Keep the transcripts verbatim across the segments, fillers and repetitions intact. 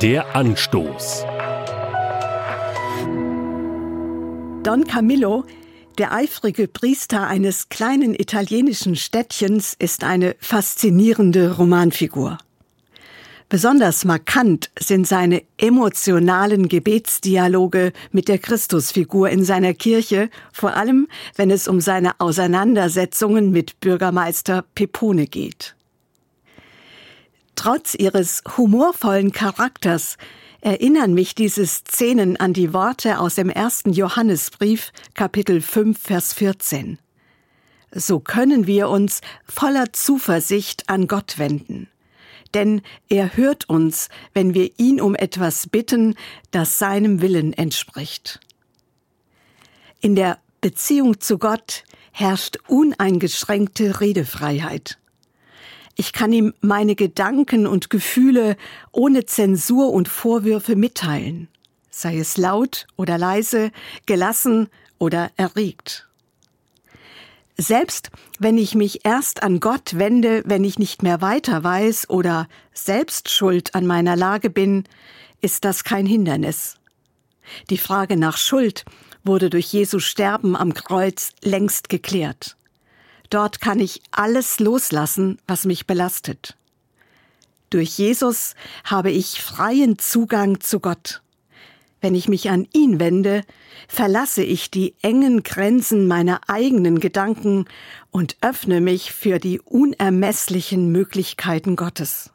Der Anstoß. Don Camillo, der eifrige Priester eines kleinen italienischen Städtchens, ist eine faszinierende Romanfigur. Besonders markant sind seine emotionalen Gebetsdialoge mit der Christusfigur in seiner Kirche, vor allem wenn es um seine Auseinandersetzungen mit Bürgermeister Pepone geht. Trotz ihres humorvollen Charakters erinnern mich diese Szenen an die Worte aus dem ersten Johannesbrief, Kapitel fünf, Vers vierzehn. So können wir uns voller Zuversicht an Gott wenden. Denn er hört uns, wenn wir ihn um etwas bitten, das seinem Willen entspricht. In der Beziehung zu Gott herrscht uneingeschränkte Redefreiheit. Ich kann ihm meine Gedanken und Gefühle ohne Zensur und Vorwürfe mitteilen, sei es laut oder leise, gelassen oder erregt. Selbst wenn ich mich erst an Gott wende, wenn ich nicht mehr weiter weiß oder selbst schuld an meiner Lage bin, ist das kein Hindernis. Die Frage nach Schuld wurde durch Jesu Sterben am Kreuz längst geklärt. Dort kann ich alles loslassen, was mich belastet. Durch Jesus habe ich freien Zugang zu Gott. Wenn ich mich an ihn wende, verlasse ich die engen Grenzen meiner eigenen Gedanken und öffne mich für die unermesslichen Möglichkeiten Gottes.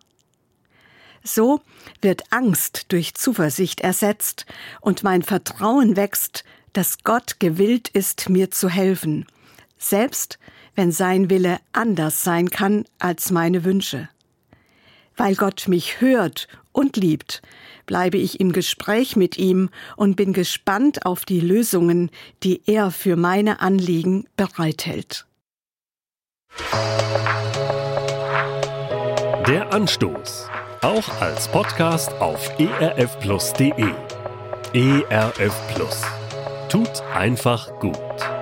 So wird Angst durch Zuversicht ersetzt und mein Vertrauen wächst, dass Gott gewillt ist, mir zu helfen, selbst wenn sein Wille anders sein kann als meine Wünsche. Weil Gott mich hört und liebt, bleibe ich im Gespräch mit ihm und bin gespannt auf die Lösungen, die er für meine Anliegen bereithält. Der Anstoß, auch als Podcast auf e r f plus punkt d e. E R F Plus. Tut einfach gut.